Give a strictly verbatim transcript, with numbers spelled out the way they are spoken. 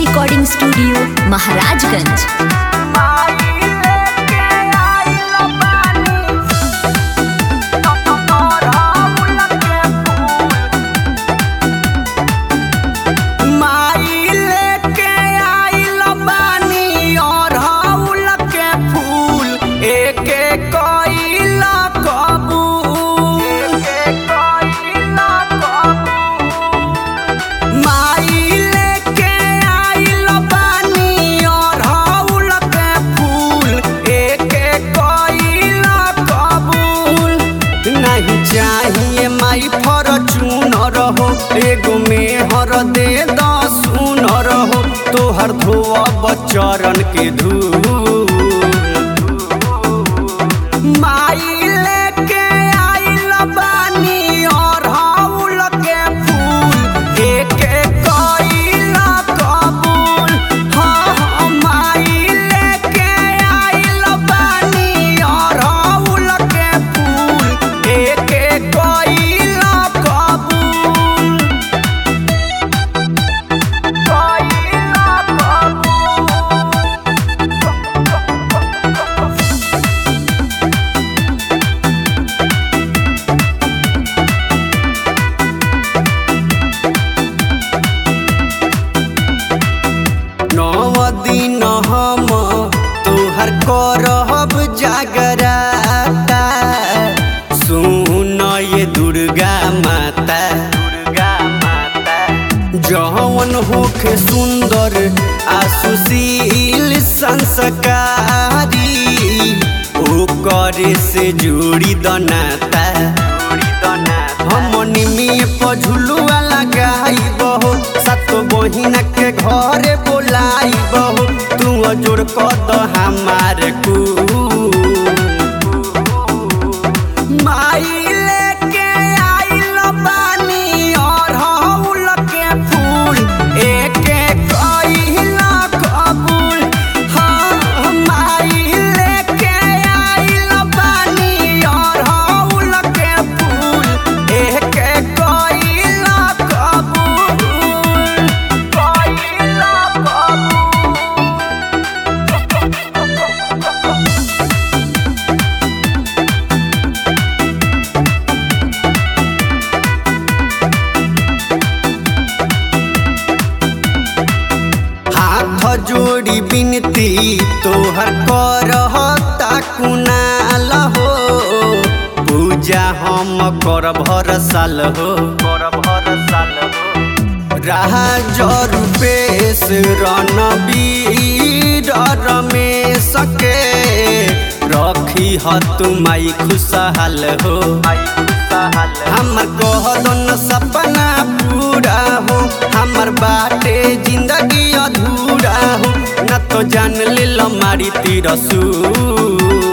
Recording studio Maharajganj. चाहिए माई Fortuner हो, एगो मेहर दे दसुनर हो, तोहर धोअब चरण के धूल। माई लेके आइल बानी अड़हुल के फूल, एक कइल कबूल। हाँ हाँ माई लेके आइल बानी अड़हुल के फूल, एक दिन हम तोहर करब जागराता, सुन ये दुर्गा माता। दुर्गा माता जवन होखे सुंदर आ सुशील संस्कारी, ओकरे से जोड़ी दनाता। हमनी में पझुलुआ लगाइबहो, सात बहिन के घरे बोलाइबहो, तू जोड़ कद हमार कू। माई लेके आइल बानी अड़हुल के फूल, एक कइल कबूल। हाँ माई लेके आइल बानी अड़हुल के फूल, एक कइल कबूल। कइल कबूल। हाथ जोड़ी बिनती तोहर करहता कुनाल हो, पूजा हम करब हर साल हो। करब हर साल हो। राज रूपेश रणबीर रमेश के रखी ह तुमाई खुशहाल हो। हमर कहलन सपना पूरा हो, हमर बाटे जिंदगी अधूरा हो, न तो जान ले मारी तिरसू।